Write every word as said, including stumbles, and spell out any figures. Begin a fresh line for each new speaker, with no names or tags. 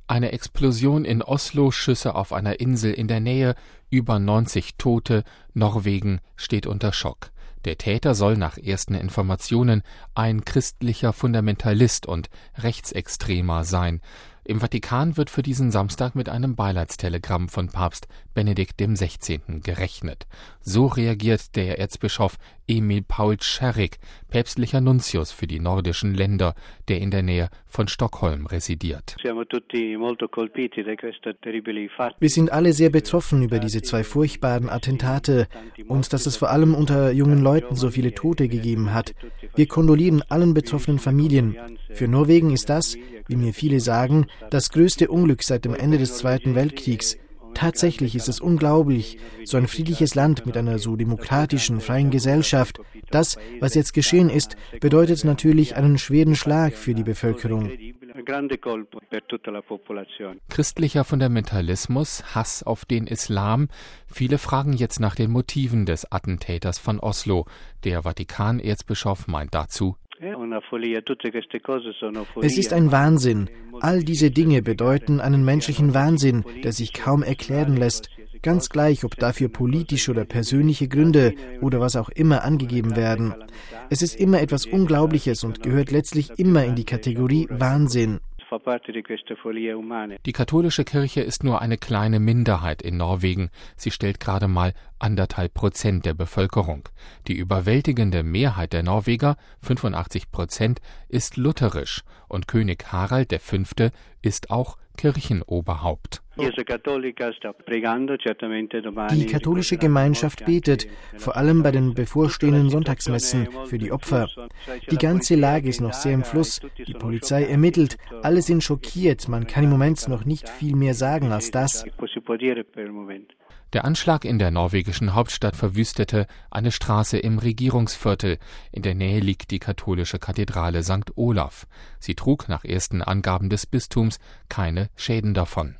Eine Explosion in Oslo, Schüsse auf einer Insel in der Nähe, über neunzig Tote, Norwegen steht unter Schock. Der Täter soll nach ersten Informationen ein christlicher Fundamentalist und Rechtsextremer sein. Im Vatikan wird für diesen Samstag mit einem Beileidstelegramm von Papst Benedikt dem Sechzehnten gerechnet. So reagiert der Erzbischof Emil Paul Scherrig, päpstlicher Nuntius für die nordischen Länder, der in der Nähe von Stockholm residiert.
Wir sind alle sehr betroffen über diese zwei furchtbaren Attentate und dass es vor allem unter jungen Leuten so viele Tote gegeben hat. Wir kondolieren allen betroffenen Familien. Für Norwegen ist das, wie mir viele sagen, das größte Unglück seit dem Ende des Zweiten Weltkriegs. Tatsächlich ist es unglaublich, so ein friedliches Land mit einer so demokratischen, freien Gesellschaft. Das, was jetzt geschehen ist, bedeutet natürlich einen schweren Schlag für die Bevölkerung.
Christlicher Fundamentalismus, Hass auf den Islam. Viele fragen jetzt nach den Motiven des Attentäters von Oslo. Der Vatikan-Erzbischof meint dazu:
Es ist ein Wahnsinn. All diese Dinge bedeuten einen menschlichen Wahnsinn, der sich kaum erklären lässt. Ganz gleich, ob dafür politische oder persönliche Gründe oder was auch immer angegeben werden. Es ist immer etwas Unglaubliches und gehört letztlich immer in die Kategorie Wahnsinn.
Die katholische Kirche ist nur eine kleine Minderheit in Norwegen. Sie stellt gerade mal anderthalb Prozent der Bevölkerung. Die überwältigende Mehrheit der Norweger, fünfundachtzig Prozent, ist lutherisch und König Harald der Fünfte ist auch Kirchenoberhaupt.
Die katholische Gemeinschaft betet, vor allem bei den bevorstehenden Sonntagsmessen für die Opfer. Die ganze Lage ist noch sehr im Fluss. Die Polizei ermittelt, alle sind schockiert. Man kann im Moment noch nicht viel mehr sagen als das.
Der Anschlag in der norwegischen Hauptstadt verwüstete eine Straße im Regierungsviertel. In der Nähe liegt die katholische Kathedrale Sankt Olaf. Sie trug nach ersten Angaben des Bistums keine Schäden davon.